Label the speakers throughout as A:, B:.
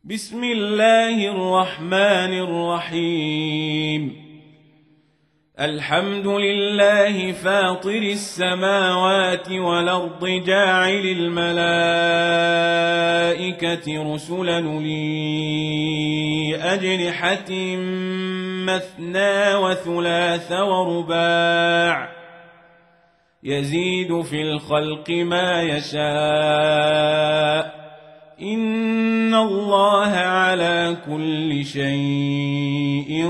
A: بسم الله الرحمن الرحيم. الحمد لله فاطر السماوات والأرض جاعل الملائكة رسلا أولي أجنحة مثنى وثلاث ورباع يزيد في الخلق ما يشاء إن الله على كل شيء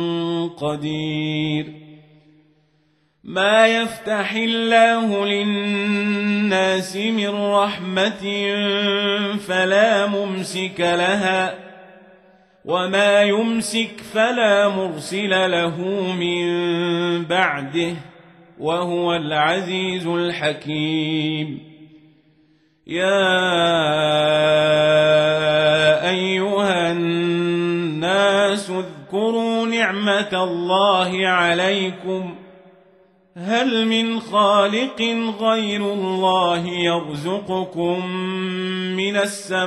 A: قدير. ما يفتح الله للناس من رحمة فلا ممسك لها وما يمسك فلا مرسل له من بعده وهو العزيز الحكيم. يا أيها الناس اذكروا نعمة الله عليكم هل من خالق غير الله يرزقكم من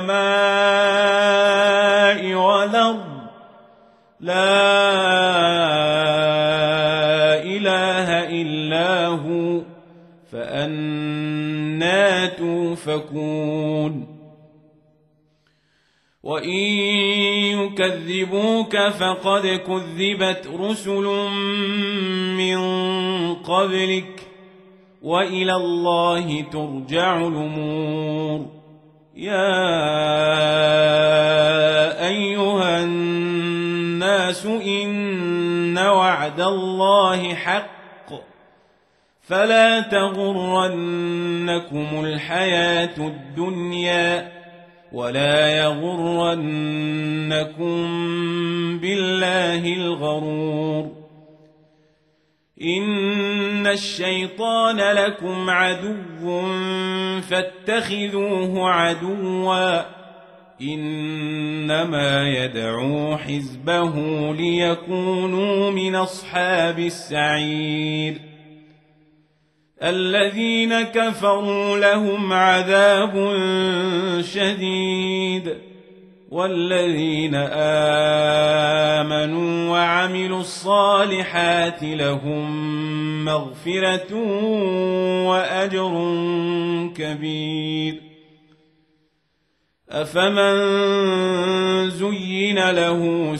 A: السماء والأرض لا إله إلا هو فأنى توفكون. وإن يكذبوك فقد كذبت رسل من قبلك وإلى الله ترجع الأمور. يا أيها الناس إن وعد الله حق فلا تغرنكم الحياة الدنيا ولا يغرنكم بالله الغرور. إن الشيطان لكم عدو فاتخذوه عدوا إنما يدعو حزبه ليكونوا من أصحاب السعير. الذين كفروا لهم عذاب شديد والذين آمنوا وعملوا الصالحات لهم مغفرة وأجر كبير. أفمن زين له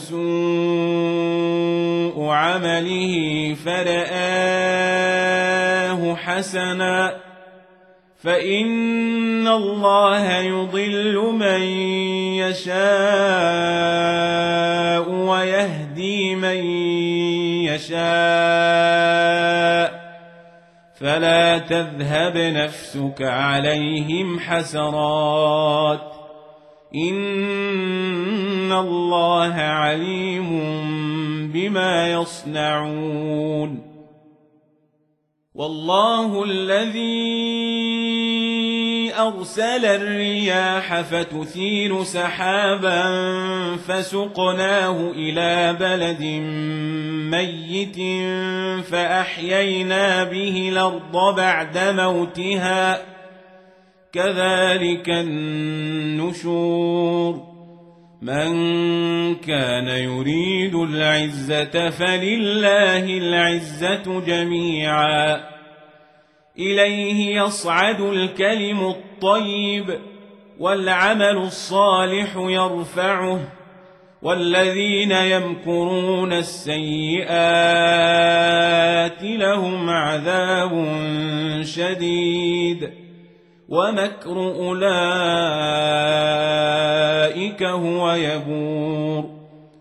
A: سوء عمله فرآه حسنا فإن الله يضل من يشاء ويهدي من يشاء فلا تذهب نفسك عليهم حسرات إن الله عليم بما يصنعون. والله الذي أرسل الرياح فتثير سحابا فسقناه إلى بلد ميت فأحيينا به الأرض بعد موتها كذلك النشور. من كان يريد العزة فلله العزة جميعا إليه يصعد الكلم الطيب والعمل الصالح يرفعه والذين يمكرون السيئات لهم عذاب شديد ومكر أولئك هو يبور.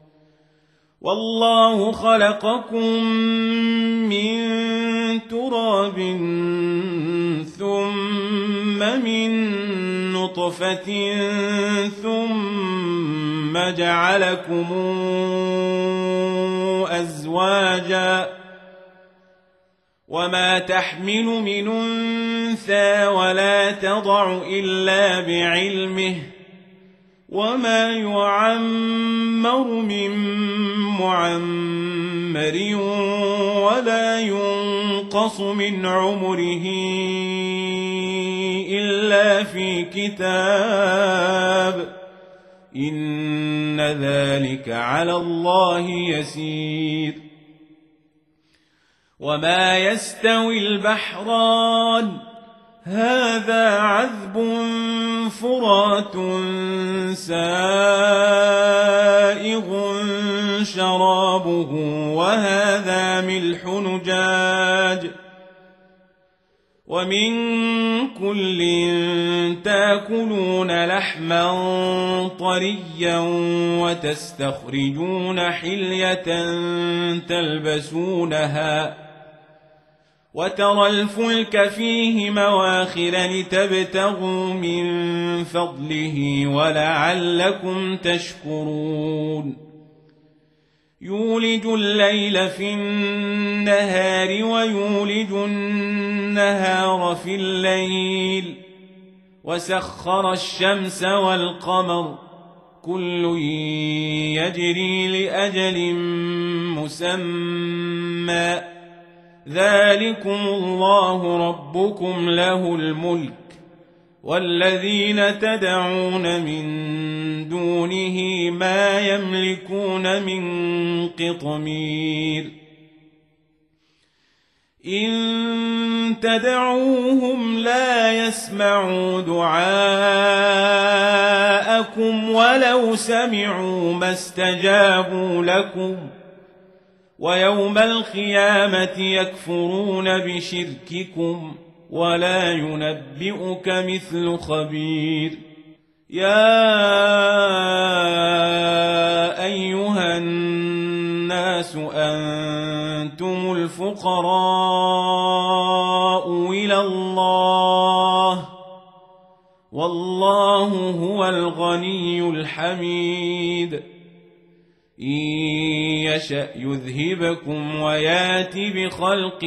A: والله خلقكم من تراب ثم من نطفة ثم جعلكم أزواجا وما تحمل من أنثى ولا تضع إلا بعلمه وما يعمر من معمر ولا ينقص من عمره إلا في كتاب إن ذلك على الله يسير. وما يستوي البحران هذا عذب فرات سائغ شرابه وهذا ملح نجاج ومن كل تاكلون لحما طريا وتستخرجون حلية تلبسونها وترى الفلك فيه مواخر لتبتغوا من فضله ولعلكم تشكرون. يولج الليل في النهار ويولج النهار في الليل وسخر الشمس والقمر كل يجري لأجل مسمى ذلكم الله ربكم له الملك والذين تدعون من دونه ما يملكون من قطمير. إن تدعوهم لا يسمعوا دعاءكم ولو سمعوا ما استجابوا لكم ويوم القيامة يكفرون بشرككم ولا ينبئك مثل خبير. يا أيها الناس أنتم الفقراء إلى الله والله هو الغني الحميد. إن يشأ يذهبكم ويات بخلق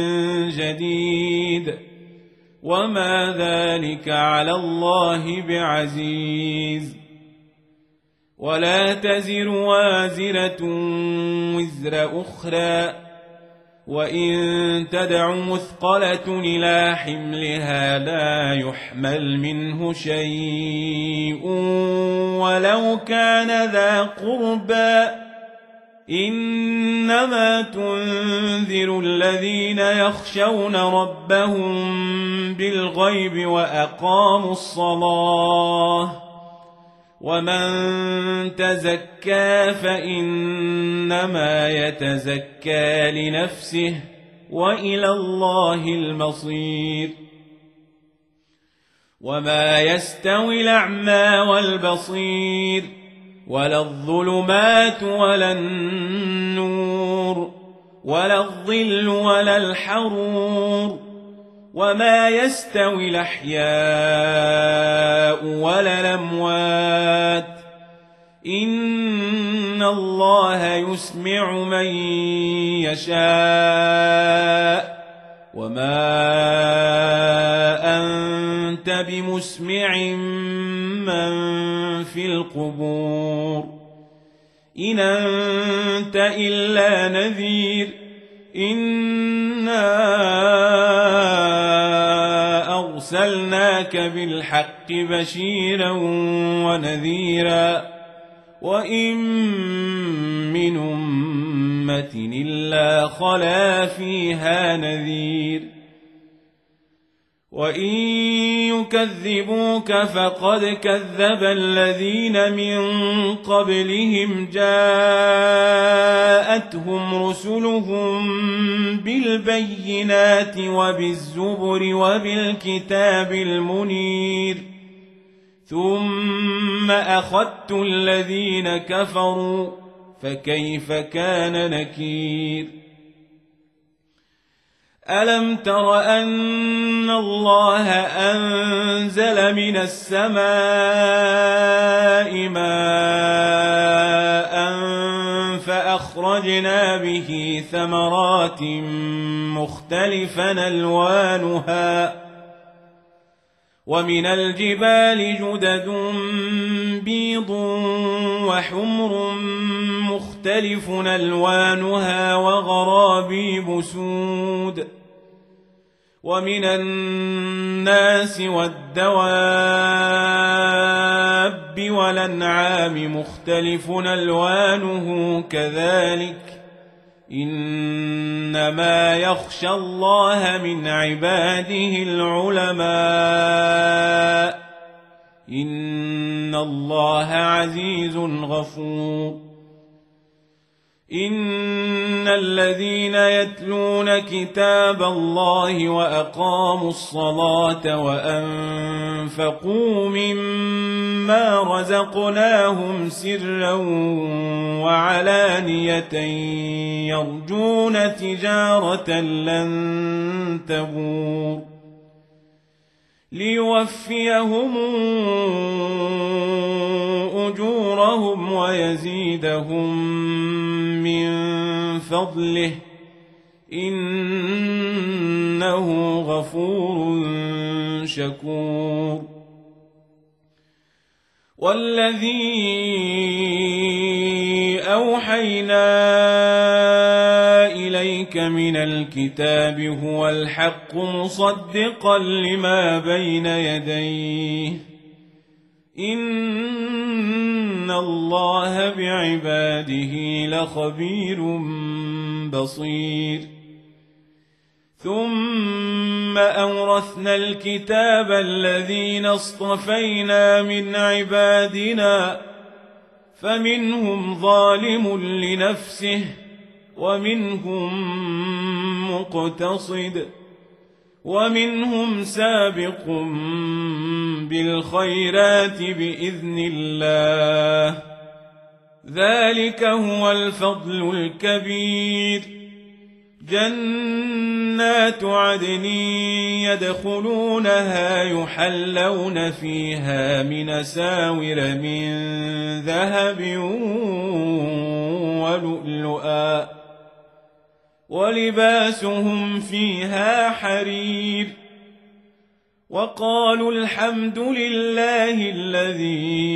A: جديد وما ذلك على الله بعزيز. ولا تزر وازرة وزر أخرى وإن تدع مثقلة إلى حملها لا يحمل منه شيء ولو كان ذا قربى إنما تنذر الذين يخشون ربهم بالغيب وأقاموا الصلاة ومن تزكى فإنما يتزكى لنفسه وإلى الله المصير. وما يستوي الأعمى والبصير ولا الظلمات ولا النور ولا الظل ولا الحرور وما يستوي الأحياء ولا الأموات إن الله يسمع من يشاء وما أنت بمسمع من في القبور إن أنت إلا نذير. إنا أرسلناك بالحق بشيرا ونذيرا وإن من أمة إلا خلا فيها نذير. وإن يكذبوك فقد كذب الذين من قبلهم جاءتهم رسلهم بالبينات وبالزبر وبالكتاب المنير ثم أخذت الذين كفروا فكيف كان نكير. ألم تر أن الله أنزل من السماء ماء فأخرجنا به ثمرات مختلفا ألوانها ومن الجبال جدد بيض وحمر مختلف ألوانها وغرابيب سود ومن الناس والدواب الدواب والأنعام مختلف ألوانه كذلك إنما يخشى الله من عباده العلماء إن الله عزيز غفور إن الذين يتلون كتاب الله وأقاموا الصلاة وأنفقوا مما رزقناهم سرا وعلانية يرجون تجارة لن تبور ليوفيهم أجورهم ويزيدهم من فضله إنه غفور شكور والذي أوحينا إليك من الكتاب هو الحق مصدقا لما بين يديه إن الله بعباده لخبير بصير ثم أورثنا الكتاب الذين اصطفينا من عبادنا فمنهم ظالم لنفسه ومنهم مقتصد ومنهم سابق بالخيرات بإذن الله ذلك هو الفضل الكبير جنات عدن يدخلونها يحلون فيها من أساور من ذهب ولؤلؤا ولباسهم فيها حرير وقالوا الحمد لله الذي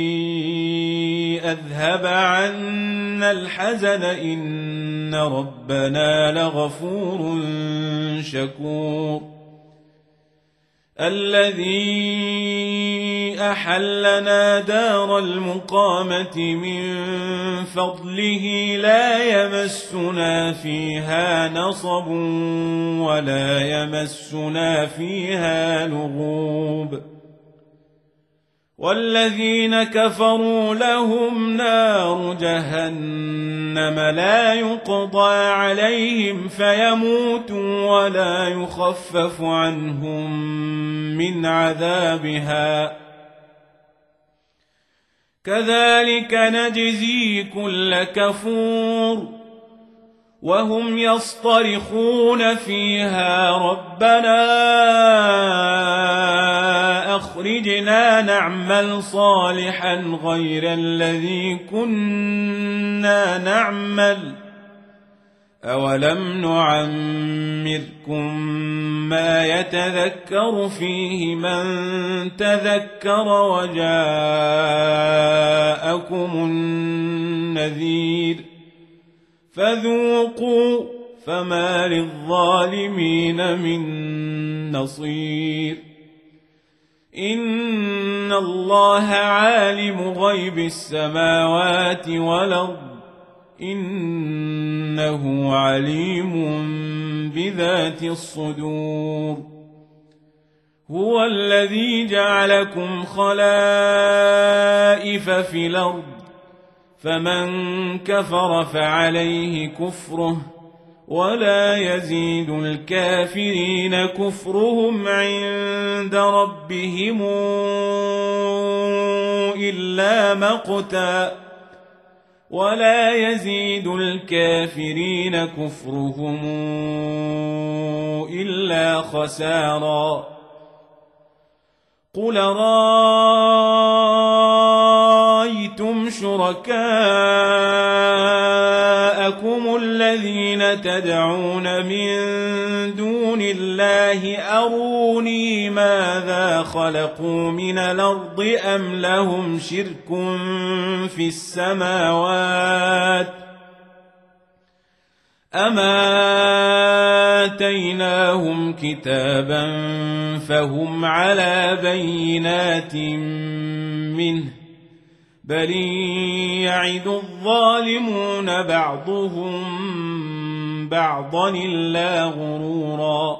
A: أذهب عنا الحزن إن ربنا لغفور شكور الذي أحلنا دار المقامة من فضله لا يمسنا فيها نصب ولا يمسنا فيها لغوب والذين كفروا لهم نار جهنم لا يقضى عليهم فيموتوا ولا يخفف عنهم من عذابها كذلك نجزي كل كفور وهم يصطرخون فيها ربنا أخرجنا نعمل صالحا غير الذي كنا نعمل أولم نعمركم ما يتذكر فيه من تذكر وجاءكم النذير فذوقوا فما للظالمين من نصير إن الله عالم غيب السماوات والأرض إنه عليم بذات الصدور هو الذي جعلكم خلائف في الأرض فمن كفر فعليه كفره ولا يزيد الكافرين كفرهم عند ربهم إلا مقتا ولا يزيد الكافرين كفرهم إلا خسارا قل رأيتم شركاءكم الذين تدعون من دون الله أروني ماذا خلقوا من الأرض أم لهم شرك في السماوات أم آتيناهم كتابا فهم على بينات منه بل يعد الظالمون بعضهم بعضا إلا غرورا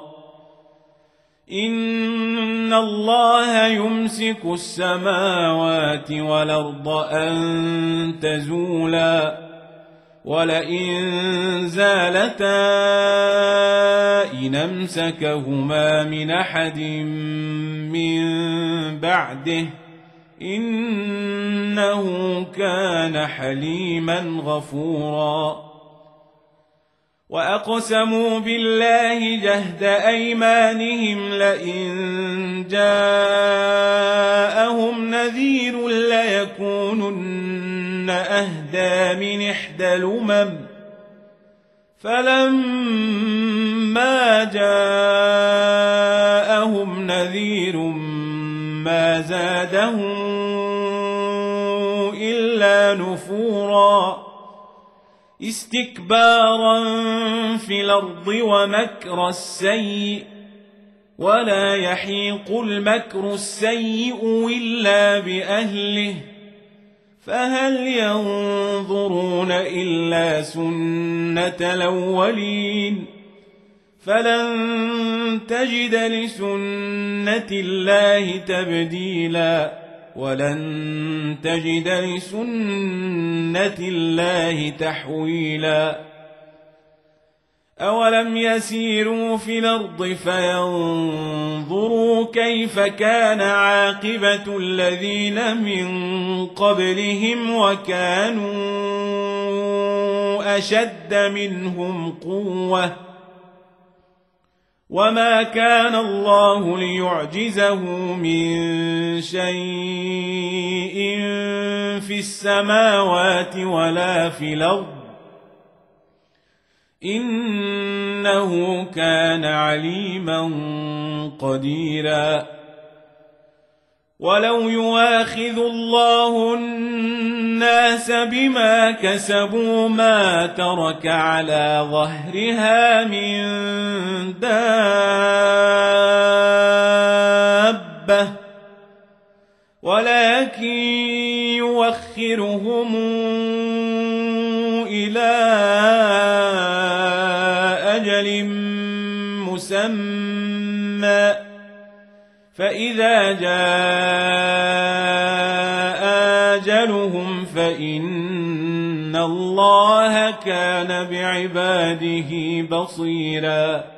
A: إن الله يمسك السماوات والأرض أن تزولا ولئن زالتا إن أمسكهما من أحد من بعده إنه كان حليما غفورا وأقسموا بالله جهد أيمانهم لئن جاءهم نذير ليكونن أهدى من إحدى الأمم فلما جاءهم نذير ما زادهم إلا نفورا استكبارا في الأرض ومكر السيء ولا يحيق المكر السيء إلا بأهله فهل ينظرون إلا سنة الأولين فلن تجد لسنة الله تبديلا ولن تجد لسنة الله تحويلا أولم يسيروا في الأرض فينظروا كيف كان عاقبة الذين من قبلهم وكانوا أشد منهم قوة وما كان الله ليعجزه من شيء في السماوات ولا في الأرض إنه كان عليما قديرا ولو يؤاخذ الله الناس بما كسبوا ما ترك على ظهرها من دابة ولكن يؤخرهم إلى أجل مسمى فإذا جاء أجلهم فإن الله كان بعباده بصيرا